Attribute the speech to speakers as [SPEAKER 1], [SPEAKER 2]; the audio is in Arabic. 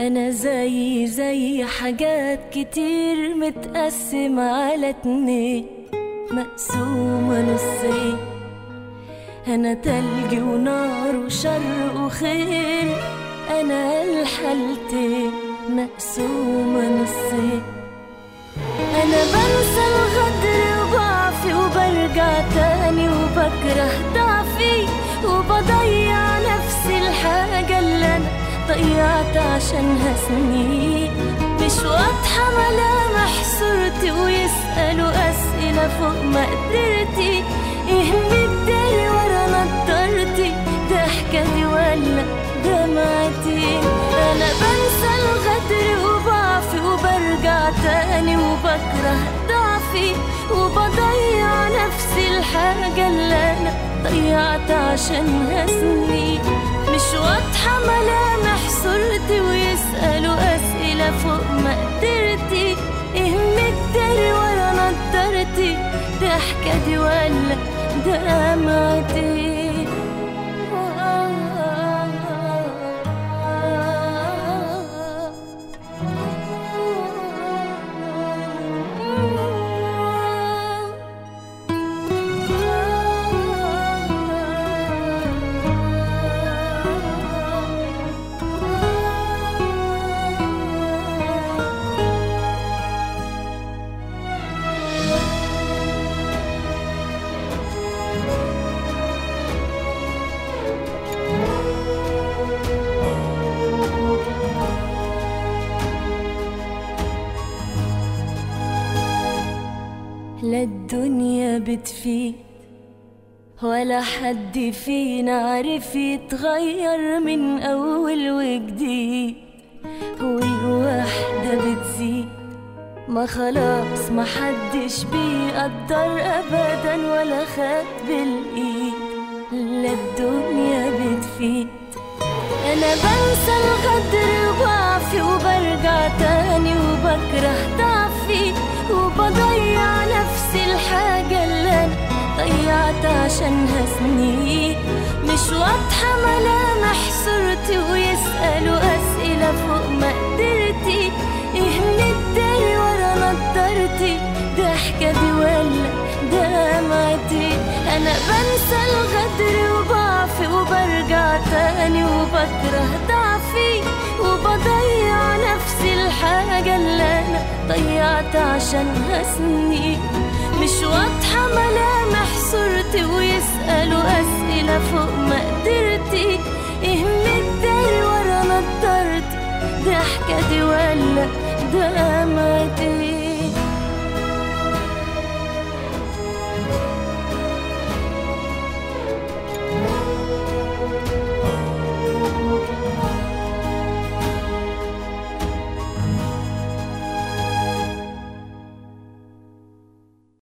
[SPEAKER 1] أنا زي حاجات كتير متقسم على 2 مقسومة نصين. أنا تلج ونار وشر وخير، أنا الحالتين مقسومة نصين. أنا بنسى الغدر وضعفي وبرجع تاني وبكره ضعفي وبضيع نفسي الحاجة اللي أنا ضيعت عشانها سنين. مش واضحة ملامح صورتي ويسألوا أسئلة فوق مقدرتي. إيه مداري ورا نضارتي؟ ضحكتي ولا دمعتي؟ أنا بنسى الغدر وضعفي وبرجع تاني وبكره ضعفي وبضيع نفسي الحاجة اللي أنا ضيعت عشانها سنين. مش واضحة ملامح صورتي ويسألوا أسئلة فوق مقدرتي. إيه مداري ورا نضارتي؟ ضحكتي ولا دمعتي؟ لا الدنيا بتفيد ولا حد فينا عارف يتغير من أول وجديد، والوحدة بتزيد ما خلاص ما حدش بيقدر أبدا ولا خد بالإيد. لا الدنيا بتفيد. أنا بنسى الغدر وضعفي وبرجع تاني وبكره ضعفي وبضيع نفسي الحاجة اللي أنا ضيعت عشانها سنين. مش واضحة ملامح صورتي ويسألوا أسئلة فوق مقدرتي. إيه مداري ورا نضارتي؟ ضحكتي ولا دمعتي؟ أنا بنسى الغدر وضعفي وبرجع تاني وبكره ضعفي وبضيع نفسي الحاجة اللي أنا ضيعت عشانها سنين. مش واضحة ملامح صورتي ويسألوا أسئلة فوق مقدرتي. إيه مداري ورا نضارتي؟ ضحكتي